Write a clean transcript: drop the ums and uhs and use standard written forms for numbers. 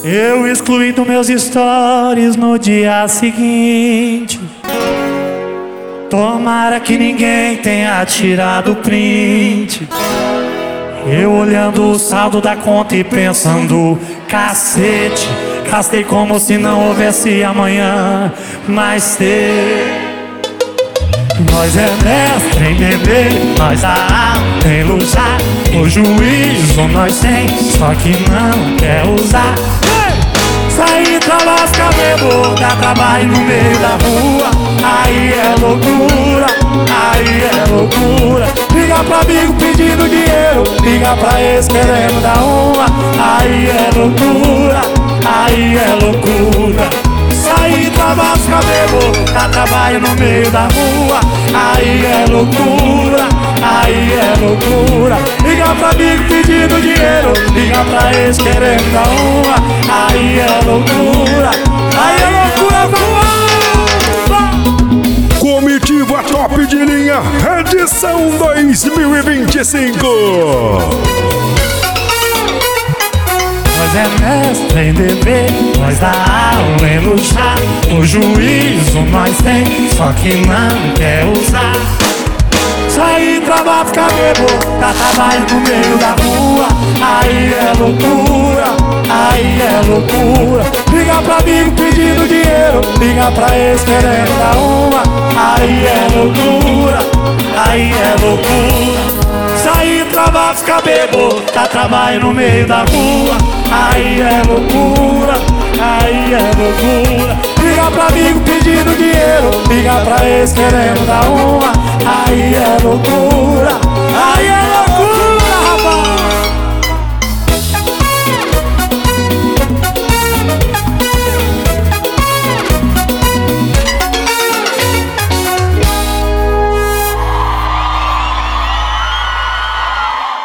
Eu excluí dos meus stories no dia seguinte. Tomara que ninguém tenha tirado o print. Eu olhando o saldo da conta e pensando: cacete, gastei como se não houvesse amanhã. Mas nós é mestre em beber, nós dá alta em luxar. O juízo nós tem, só que não quer usar. Sair pra lascar, bebo, dá trabalho no meio da rua. Aí é loucura, aí é loucura. Liga pra amigo pedindo dinheiro, liga pra ex querendo dar uma. Aí é loucura, aí é loucura. Sair pra lascar, bebo, dá trabalho no meio da rua. Aí é loucura, aí é loucura. Liga pra amigo pedindo dinheiro, liga pra ex querendo dar uma. Aí é loucura, aí é loucura, vamos! Comitiva Top de Linha, edição 2025. Nós é mestre em beber, nós dá aula em luxar. O juízo nós tem, só que não quer usar. Sair pra bar, ficar bebo, dá trabalho no meio da rua. Aí é loucura, aí é loucura. Liga pra amigo pedindo dinheiro, liga pra ex querendo dar uma. Aí é loucura, aí é loucura. Sair pra bar, ficar bebo, dá trabalho no meio da rua. Aí é loucura, aí é loucura. Liga pra amigo pedindo dinheiro, liga pra ex querendo dar uma. Aí é loucura, aí é